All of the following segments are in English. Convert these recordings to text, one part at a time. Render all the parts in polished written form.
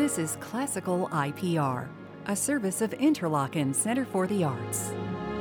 This is Classical IPR, a service of Interlochen Center for the Arts.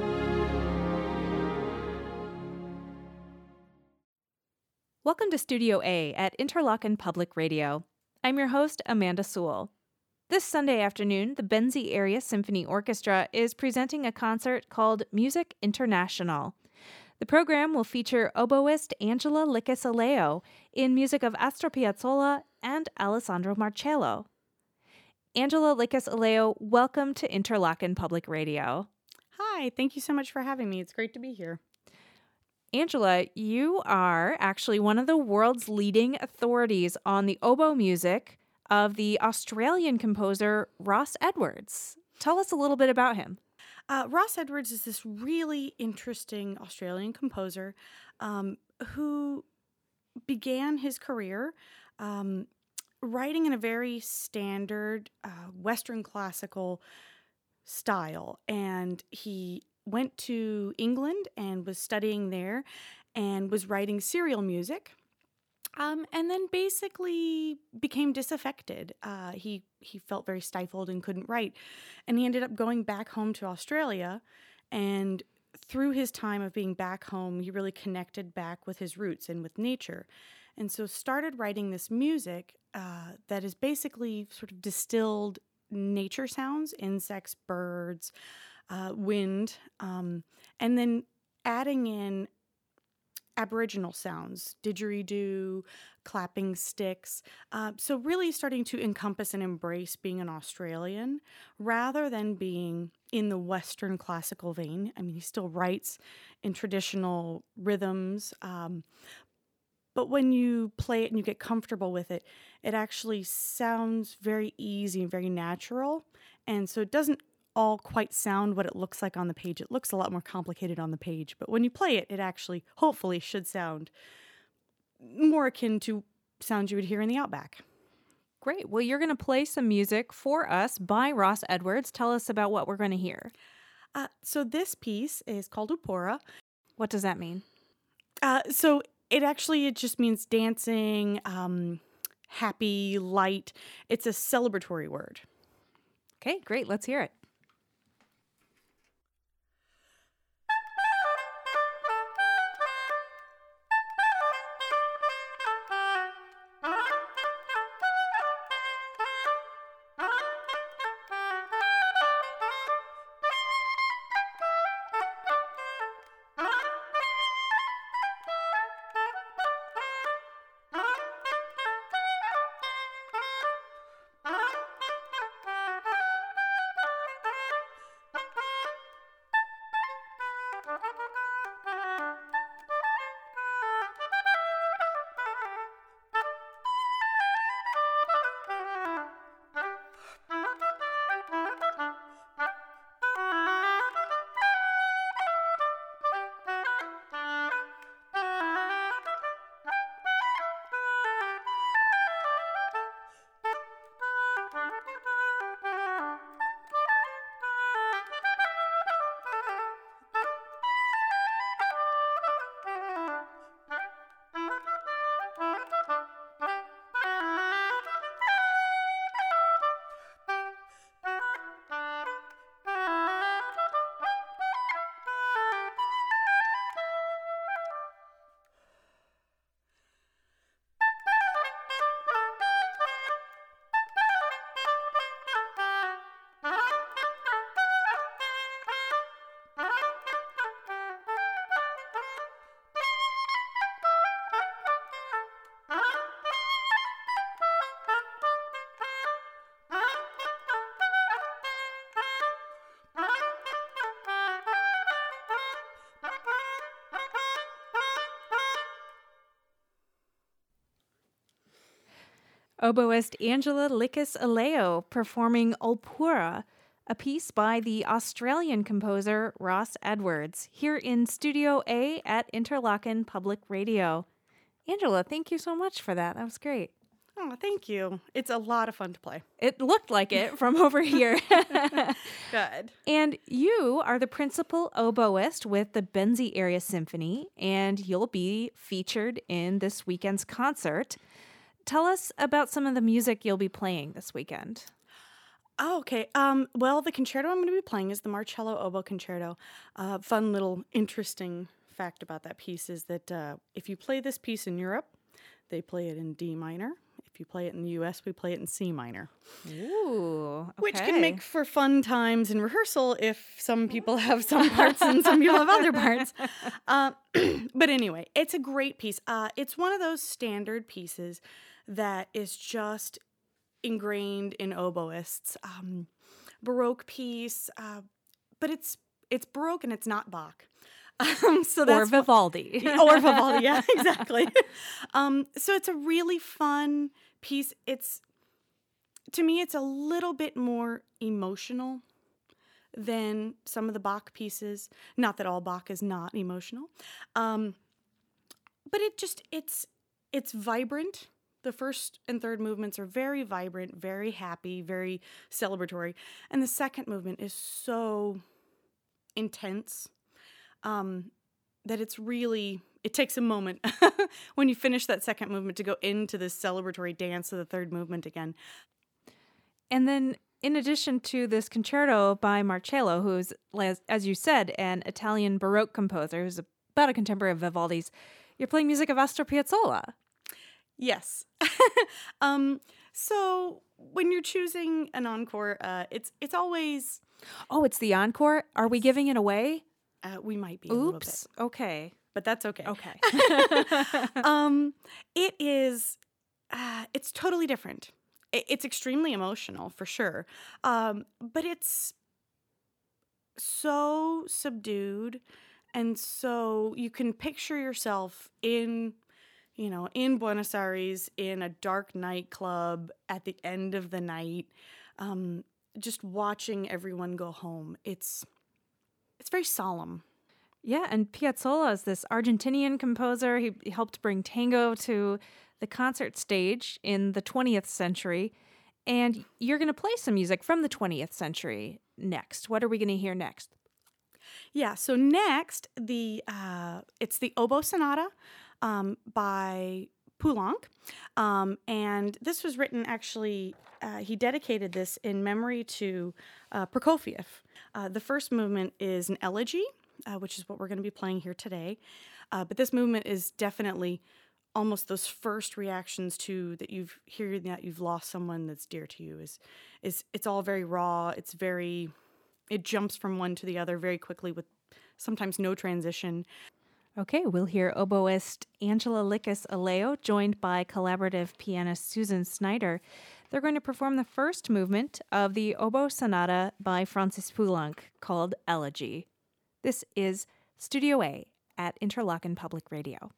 Welcome to Studio A at Interlochen Public Radio. I'm your host, Amanda Sewell. This Sunday afternoon, the Benzie Area Symphony Orchestra is presenting a concert called Music International. The program will feature oboist Angela Lickas-Aleo in music of Astor Piazzolla and Alessandro Marcello. Angela Lickas-Aleo, welcome to Interlochen Public Radio. Hi, thank you so much for having me. It's great to be here. Angela, you are actually one of the world's leading authorities on the oboe music of the Australian composer Ross Edwards. Tell us a little bit about him. Ross Edwards is this really interesting Australian composer who began his career writing in a very standard Western classical style. And he went to England and was studying there and was writing serial music. And then basically became disaffected. He felt very stifled and couldn't write. And he ended up going back home to Australia. And through his time of being back home, he really connected back with his roots and with nature. And so started writing this music that is basically sort of distilled nature sounds, insects, birds, wind, and then adding in Aboriginal sounds, didgeridoo, clapping sticks. So really starting to encompass and embrace being an Australian rather than being in the Western classical vein. I mean, he still writes in traditional rhythms, but when you play it and you get comfortable with it, it actually sounds very easy and very natural. And so it doesn't all quite sound what it looks like on the page. It looks a lot more complicated on the page, but when you play it, it actually, hopefully, should sound more akin to sounds you would hear in the outback. Great. Well, you're going to play some music for us by Ross Edwards. Tell us about what we're going to hear. So this piece is called Upora. What does that mean? So it just means dancing, happy, light. It's a celebratory word. Okay, great. Let's hear it. Oboist Angela Lickas-Aleo performing Upora, a piece by the Australian composer Ross Edwards, here in Studio A at Interlochen Public Radio. Angela, thank you so much for that. That was great. Oh, thank you. It's a lot of fun to play. It looked like it from over here. Good. And you are the principal oboist with the Benzie Area Symphony, and you'll be featured in this weekend's concert. tell us about some of the music you'll be playing this weekend. Oh, okay. Well, the concerto I'm going to be playing is the Marcello Oboe Concerto. Fun little interesting fact about that piece is that if you play this piece in Europe, they play it in D minor. If you play it in the U.S., we play it in C minor. Ooh, okay. Which can make for fun times in rehearsal if some people have some parts and some people have other parts. But anyway, it's a great piece. It's one of those standard pieces that is just ingrained in oboists. Baroque piece, but it's Baroque and it's not Bach. So that's or Vivaldi. Or Vivaldi, yeah, exactly. So it's a really fun piece. To me, it's a little bit more emotional than some of the Bach pieces. Not that all Bach is not emotional. But it's vibrant. The first and third movements are very vibrant, very happy, very celebratory. And the second movement is so intense that it takes a moment when you finish that second movement to go into this celebratory dance of the third movement again. And then, in addition to this concerto by Marcello, who's, as you said, an Italian Baroque composer who's about a contemporary of Vivaldi's, you're playing music of Astor Piazzolla. Yes. So when you're choosing an encore, it's always... Oh, it's the encore? Are we giving it away? We might be Oops. a little bit. Okay. But that's okay. Okay. It is... it's totally different. It's extremely emotional, for sure. But it's so subdued, and so you can picture yourself in Buenos Aires, in a dark nightclub at the end of the night, just watching everyone go home. It's very solemn. Yeah, and Piazzolla is this Argentinian composer. He helped bring tango to the concert stage in the 20th century. And you're going to play some music from the 20th century next. What are we going to hear next? Yeah, so next, it's the Oboe Sonata by Poulenc. And this was written, actually, he dedicated this in memory to Prokofiev. The first movement is an elegy, which is what we're going to be playing here today. But this movement is definitely almost those first reactions to that you've lost someone that's dear to you. It's all very raw. It jumps from one to the other very quickly with sometimes no transition. Okay, we'll hear oboist Angela Likas-Aleo, joined by collaborative pianist Susan Snyder. They're going to perform the first movement of the Oboe Sonata by Francis Poulenc, called Elegy. This is Studio A at Interlochen Public Radio.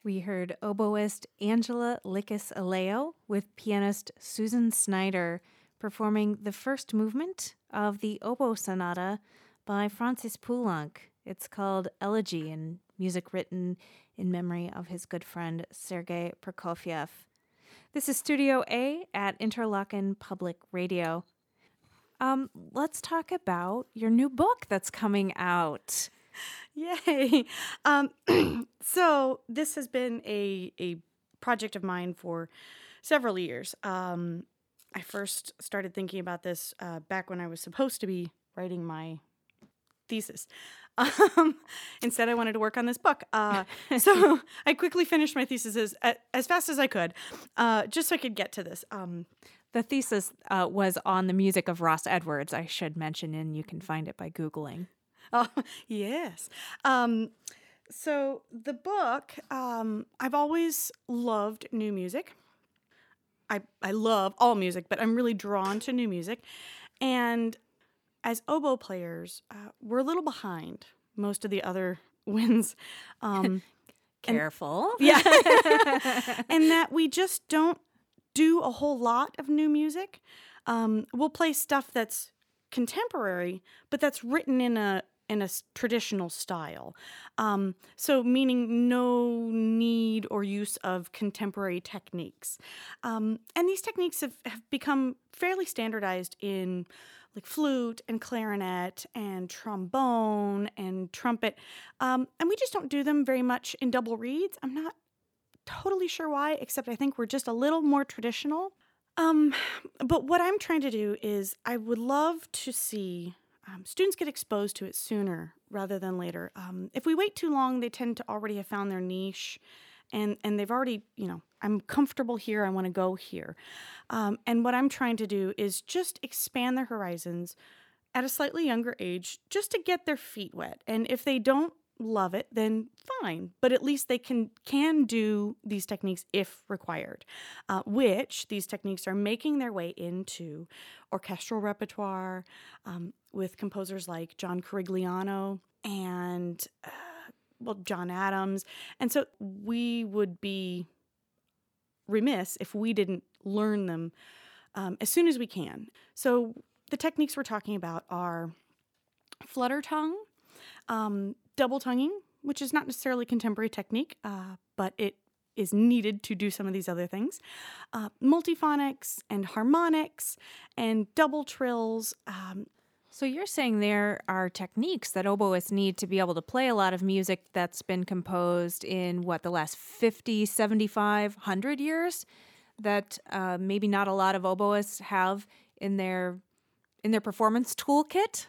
We heard oboist Angela Lickis-Aleo with pianist Susan Snyder performing the first movement of the Oboe Sonata by Francis Poulenc. It's called Elegy, and music written in memory of his good friend Sergei Prokofiev. This is Studio A at Interlochen Public Radio. Let's talk about your new book that's coming out. Yay. So this has been a project of mine for several years. I first started thinking about this back when I was supposed to be writing my thesis. Instead, I wanted to work on this book. So I quickly finished my thesis as fast as I could, just so I could get to this. The thesis was on the music of Ross Edwards, I should mention, and you can find it by Googling. Oh, yes. So the book, I've always loved new music. I love all music, but I'm really drawn to new music. And as oboe players, we're a little behind most of the other winds. Careful. Yeah. And that we just don't do a whole lot of new music. We'll play stuff that's contemporary, but that's written in a traditional style. So meaning no need or use of contemporary techniques. And these techniques have become fairly standardized in like flute and clarinet and trombone and trumpet. And we just don't do them very much in double reeds. I'm not totally sure why, except I think we're just a little more traditional. But what I'm trying to do is I would love to see students get exposed to it sooner rather than later. If we wait too long, they tend to already have found their niche and they've already, I'm comfortable here, I want to go here. And what I'm trying to do is just expand their horizons at a slightly younger age just to get their feet wet. And if they don't love it, then fine. But at least they can do these techniques if required, which these techniques are making their way into orchestral repertoire with composers like John Corigliano and John Adams. And so we would be remiss if we didn't learn them as soon as we can. So the techniques we're talking about are flutter tongue, double tonguing, which is not necessarily contemporary technique, but it is needed to do some of these other things, multiphonics and harmonics and double trills. So you're saying there are techniques that oboists need to be able to play a lot of music that's been composed in, the last 50, 75, 100 years that maybe not a lot of oboists have in their performance toolkit?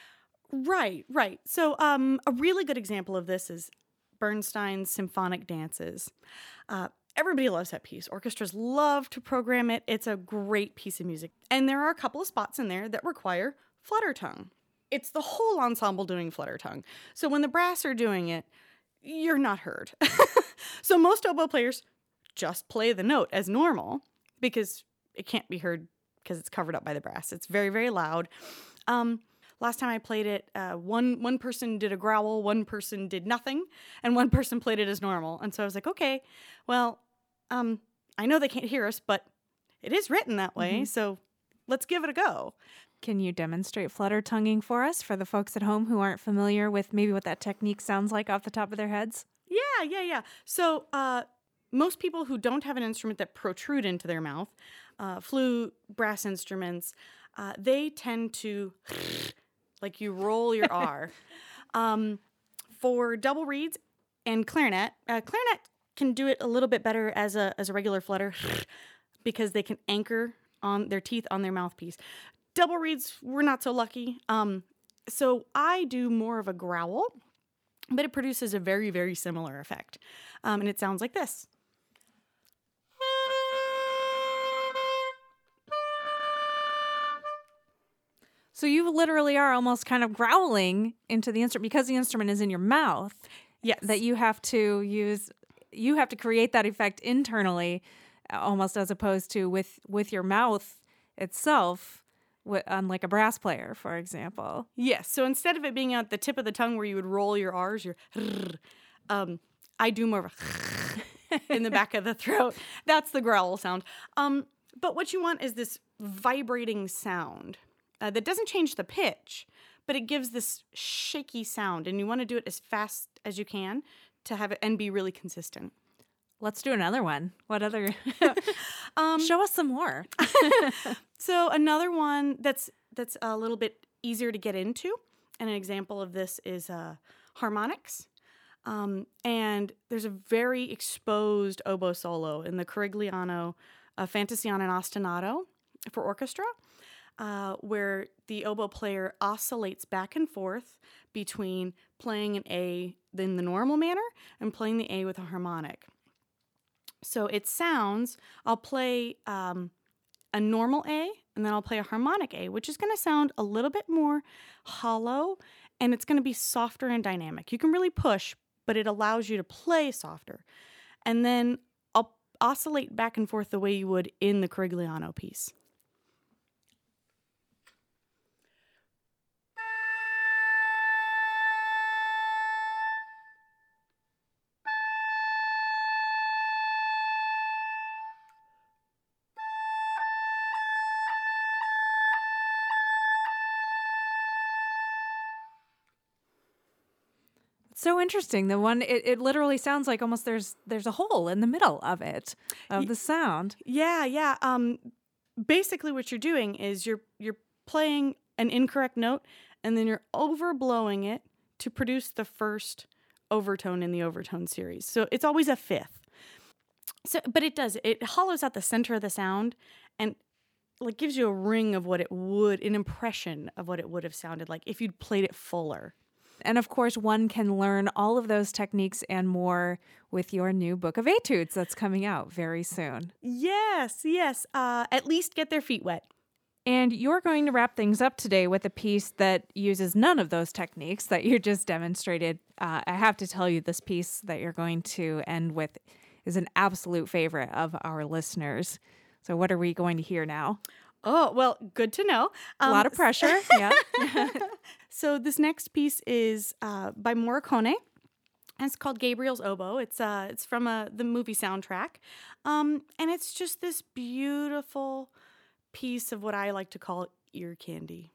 Right. So a really good example of this is Bernstein's Symphonic Dances. Everybody loves that piece. Orchestras love to program it. It's a great piece of music. And there are a couple of spots in there that require flutter tongue. It's the whole ensemble doing flutter tongue. So when the brass are doing it, you're not heard. So most oboe players just play the note as normal because it can't be heard because it's covered up by the brass. It's very, very loud. Last time I played it, one person did a growl, one person did nothing, and one person played it as normal. And so I was like, okay, well, I know they can't hear us, but it is written that way, so let's give it a go. Can you demonstrate flutter tonguing for us, for the folks at home who aren't familiar with maybe what that technique sounds like off the top of their heads? Yeah. So most people who don't have an instrument that protrude into their mouth, flute, brass instruments, they tend to... like you roll your R. For double reeds and clarinet can do it a little bit better as a regular flutter because they can anchor on their teeth on their mouthpiece. Double reeds, we're not so lucky. So I do more of a growl, but it produces a very, very similar effect. And it sounds like this. So you literally are almost kind of growling into the instrument because the instrument is in your mouth. Yes. That you have to create that effect internally, almost as opposed to with your mouth itself, unlike a brass player, for example. Yes. So instead of it being at the tip of the tongue where you would roll your R's, I do more of a in the back of the throat. That's the growl sound. But what you want is this vibrating sound that doesn't change the pitch, but it gives this shaky sound, and you want to do it as fast as you can to have it and be really consistent. Let's do another one. What other? Show us some more. So another one that's a little bit easier to get into, and an example of this is harmonics. And there's a very exposed oboe solo in the Corigliano Fantasiana and Ostinato for orchestra, where the oboe player oscillates back and forth between playing an A in the normal manner and playing the A with a harmonic. So it sounds, I'll play a normal A, and then I'll play a harmonic A, which is going to sound a little bit more hollow, and it's going to be softer and dynamic. You can really push, but it allows you to play softer. And then I'll oscillate back and forth the way you would in the Corigliano piece. So interesting. The one, it literally sounds like almost there's a hole in the middle of it, of the sound. Yeah. Basically what you're doing is you're playing an incorrect note, and then you're overblowing it to produce the first overtone in the overtone series. So it's always a fifth. So, but it hollows out the center of the sound, and like gives you a ring of an impression of what it would have sounded like if you'd played it fuller. And of course, one can learn all of those techniques and more with your new book of etudes that's coming out very soon. Yes. At least get their feet wet. And you're going to wrap things up today with a piece that uses none of those techniques that you just demonstrated. I have to tell you, this piece that you're going to end with is an absolute favorite of our listeners. So what are we going to hear now? Oh, well, good to know. A lot of pressure. Yeah. So this next piece is by Morricone, and it's called Gabriel's Oboe. It's from the movie soundtrack, and it's just this beautiful piece of what I like to call ear candy.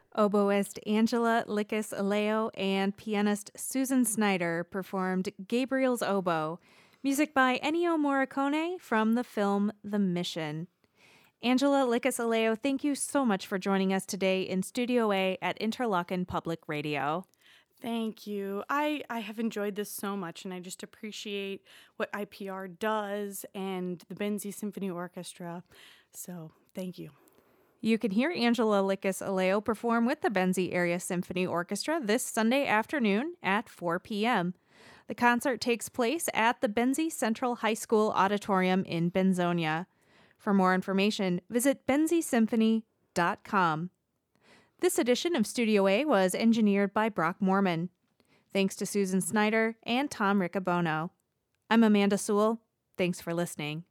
Oboist Angela Lickis-Aleo and pianist Susan Snyder performed Gabriel's Oboe, music by Ennio Morricone from the film The Mission. Angela Lickis-Aleo, thank you so much for joining us today in Studio A at Interlochen Public Radio. Thank you. I have enjoyed this so much, and I just appreciate what IPR does and the Benzie Symphony Orchestra. So thank you. You can hear Angela Lickis-Aleo perform with the Benzie Area Symphony Orchestra this Sunday afternoon at 4 p.m. The concert takes place at the Benzie Central High School Auditorium in Benzonia. For more information, visit benziesymphony.com. This edition of Studio A was engineered by Brock Morman. Thanks to Susan Snyder and Tom Riccobono. I'm Amanda Sewell. Thanks for listening.